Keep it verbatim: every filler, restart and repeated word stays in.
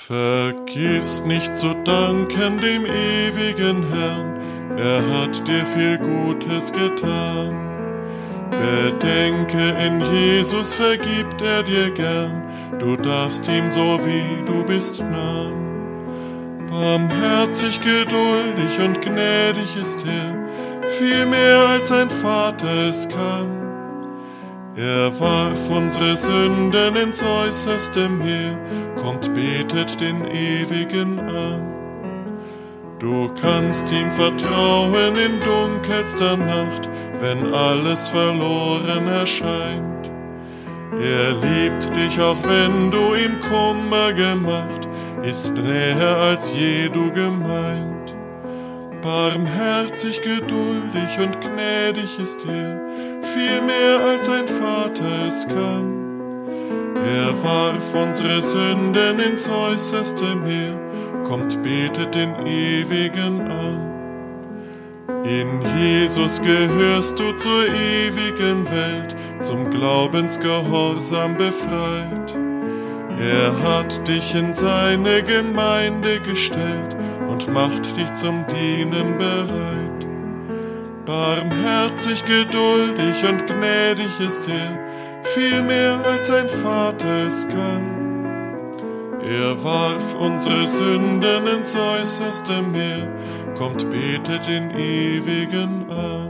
Vergiss nicht zu danken dem ewigen Herrn, er hat dir viel Gutes getan. Bedenke, in Jesus vergibt er dir gern, du darfst ihm so wie du bist nah. Barmherzig, geduldig und gnädig ist er, viel mehr als ein Vater es kann. Er warf unsere Sünden ins äußerste Meer, kommt, betet den Ewigen an. Du kannst ihm vertrauen in dunkelster Nacht, wenn alles verloren erscheint. Er liebt dich, auch wenn du ihm Kummer gemacht, ist näher als je du gemeint. Barmherzig, geduldig und gnädig ist er, viel mehr als ein Vater es kann. Er warf unsere Sünden ins äußerste Meer, kommt, betet den Ewigen an. In Jesus gehörst du zur ewigen Welt, zum Glaubensgehorsam befreit. Er hat dich in seine Gemeinde gestellt und macht dich zum Dienen bereit. Barmherzig, geduldig und gnädig ist er, viel mehr als ein Vater es kann. Er warf unsere Sünden ins äußerste Meer, kommt, betet den Ewigen an.